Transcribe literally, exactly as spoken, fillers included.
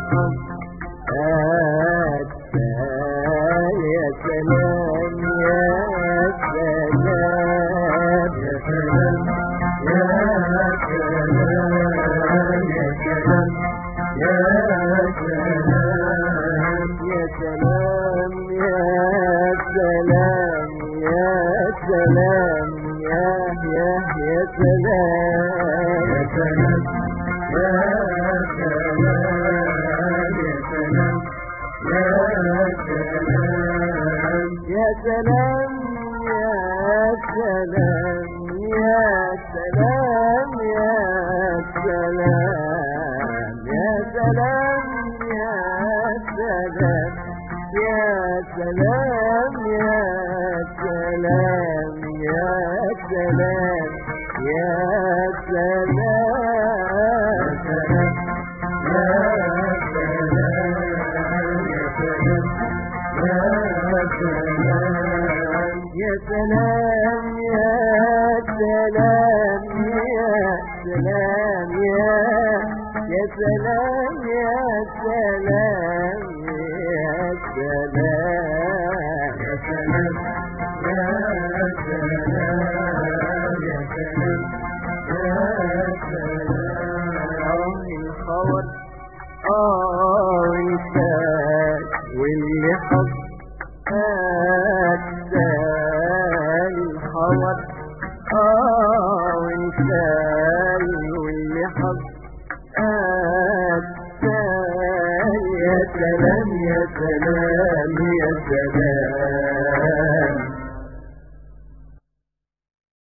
الحب أتسال يا سلام يا سلام يا سلام يا سلام يا سلام يا سلام يا سلام يا سلام يا سلام يا يا يا سلام يا سلام يا سلام يا سلام يا سلام يا سلام يا سلام يا سلام يا سلام يا سلام يا سلام يا سلام يا سلام يا سلام يا سلام يا سلام يا يا سلام يا سلام يا سلام يا سلام يا سلام يا سلام يا سلام الخبر اه انت واللي حب أتسال الخبر اه وانسال واللي حب أتسال يا سلام يا سلام يا سلام